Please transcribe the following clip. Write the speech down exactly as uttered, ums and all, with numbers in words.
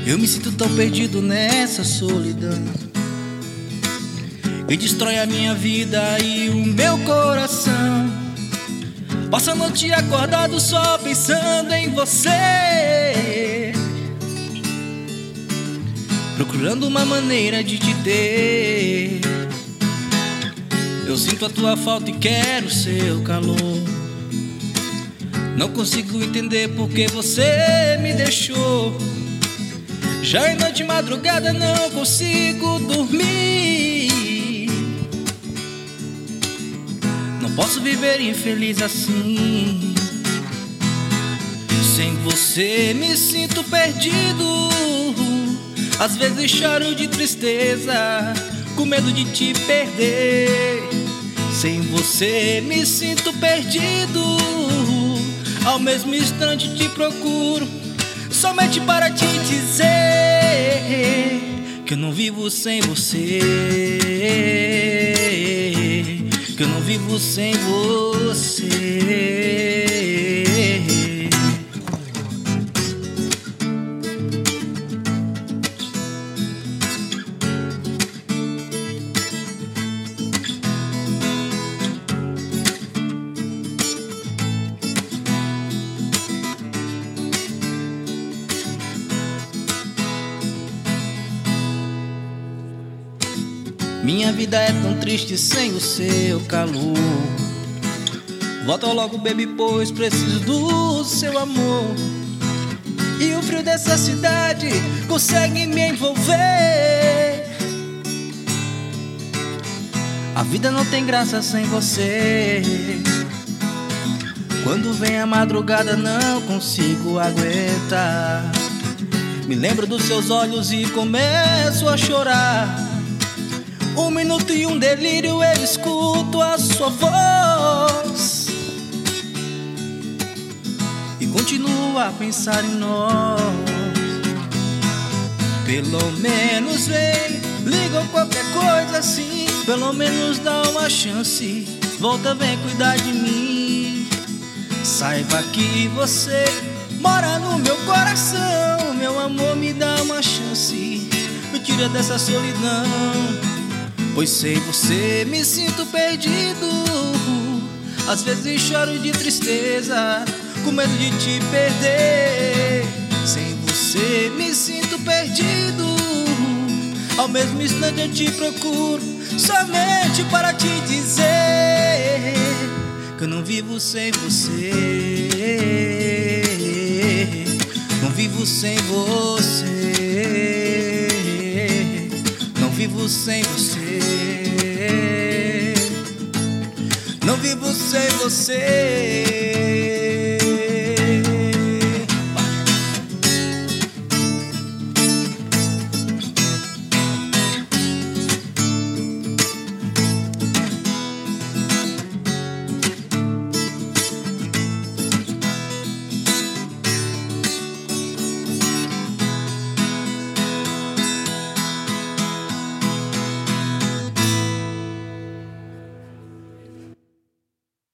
Eu me sinto tão perdido nessa solidão que destrói a minha vida e o meu coração. Passo a noite acordado só pensando em você, procurando uma maneira de te ter. Eu sinto a tua falta e quero seu calor. Não consigo entender porque você me deixou. Já é noite e madrugada, não consigo dormir. Não posso viver infeliz assim. Sem você me sinto perdido. Às vezes choro de tristeza, com medo de te perder. Sem você me sinto perdido. Ao mesmo instante te procuro, somente para te dizer que eu não vivo sem você, que eu não vivo sem você. Minha vida é tão triste sem o seu calor. Volta logo, baby, pois preciso do seu amor. E o frio dessa cidade consegue me envolver. A vida não tem graça sem você. Quando vem a madrugada não consigo aguentar. Me lembro dos seus olhos e começo a chorar. Um minuto e um delírio, eu escuto a sua voz e continuo a pensar em nós. Pelo menos vem, liga ou qualquer coisa assim. Pelo menos dá uma chance, volta, vem cuidar de mim. Saiba que você mora no meu coração. Meu amor, me dá uma chance, me tira dessa solidão. Pois sem você me sinto perdido. Às vezes choro de tristeza, com medo de te perder. Sem você me sinto perdido. Ao mesmo instante eu te procuro, somente para te dizer que eu não vivo sem você. Não vivo sem você. Não vivo sem você. Não vivo sem você.